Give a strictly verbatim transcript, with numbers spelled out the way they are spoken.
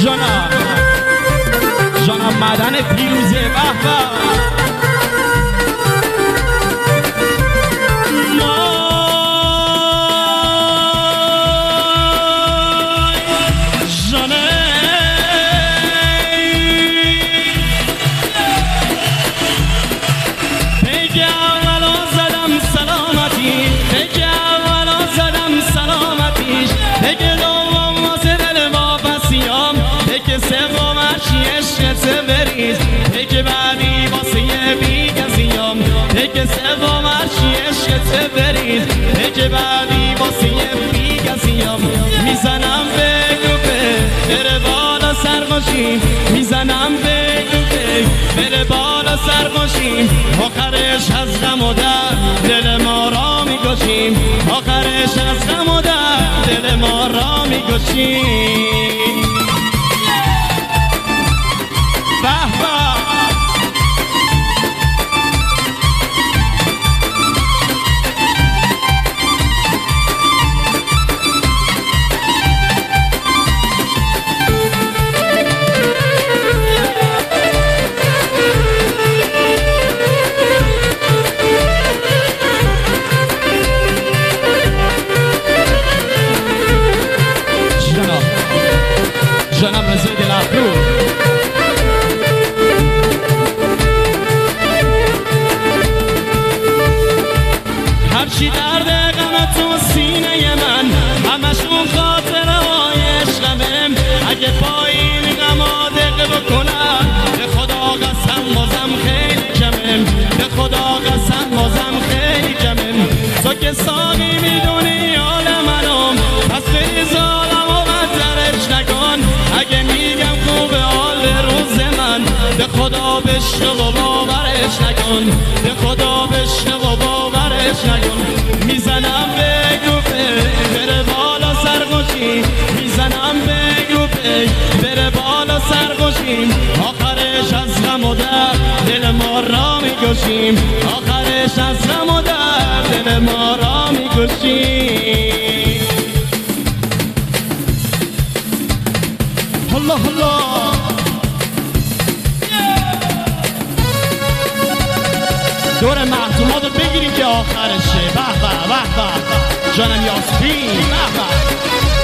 جانا جانا مدن پیروزه به به که بعدی واسه بی کسیم که سوم هرچی عشقت بریز که بعدی واسه بی کسیم میزنم به گوپه بره بالا سرخوشیم میزنم به گوپه بره بالا سرخوشیم آخرش از غم و درد دل ما را میکشیم آخرش از غم و درد دل ما را میکشیم به به جانم رضا دلابرو هرچی درد غم تو سینه من همشون خاطره های عشقمه اگه پایین غما دق بکنم به خدا قسم بازم خیلی کمه به خدا قسم بازم خیلی کمه تو که ساقی میدونی حال منم پس بریز عالم و بدترش نکن اگه میگم خوب حال روز من به خدا بشنو و باورش نکن به خدا بشنو و باورش نکن میزنم به گوپه بره بالا سرخوشی میزنم به گوپه بره بالا سرخوشیم آخرش از غم و درد دل ما را میکشیم آخرش از غم و درد دل ما را میکشیم الله الله دور مهدومات رو بگیریم که آخرشه به به به به جانم یاسمین به به